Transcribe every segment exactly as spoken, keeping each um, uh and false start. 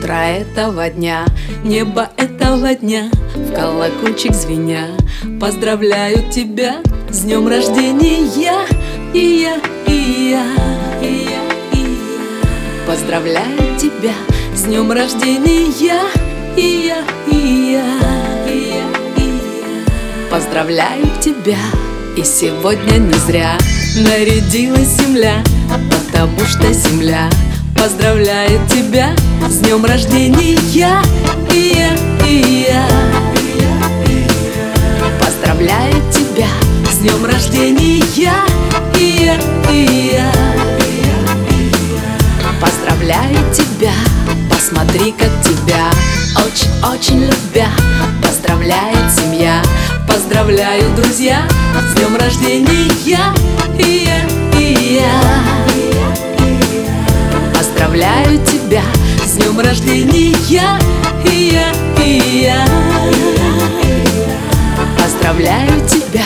утро этого дня, небо этого дня, в колокольчик звеня, поздравляю тебя с днем рождения. И я, и я, и я, и я. Поздравляю тебя с днем рождения. И я, и я, и я, и я. Поздравляю тебя. И сегодня не зря нарядилась земля, потому что земля поздравляет тебя с днем рождения. И я, и я, поздравляю тебя с днем рождения. И я, и я, поздравляю тебя. Посмотри, как тебя очень-очень любя поздравляет семья. Поздравляю, друзья, с днем рождения. И я, и я, поздравляю тебя с днем рождения. И я, и я, поздравляю тебя.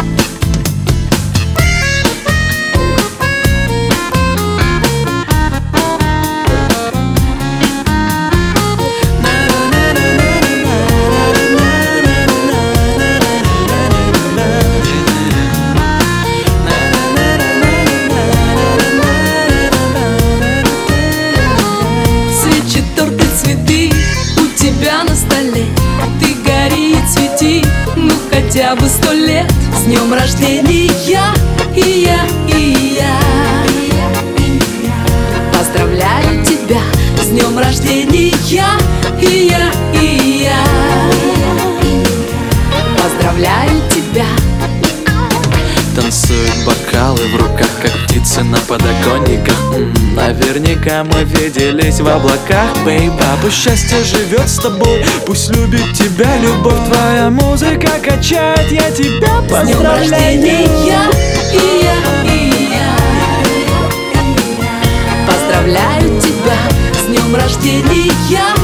На столе ты гори и цвети, ну хотя бы сто лет. С днем рождения. И я, и я, и я, поздравляю тебя с днем рождения. И я, и я, и я, поздравляю тебя. Танцуют бокалы в руках, как птицы на подоконниках. М-м, наверняка мы виделись в облаках, бейба. Пусть счастье живет с тобой, пусть любит тебя любовь. Твоя музыка качает, я тебя поздравляю. С днем рождения. И я, и я, и я, поздравляю тебя с днем рождения.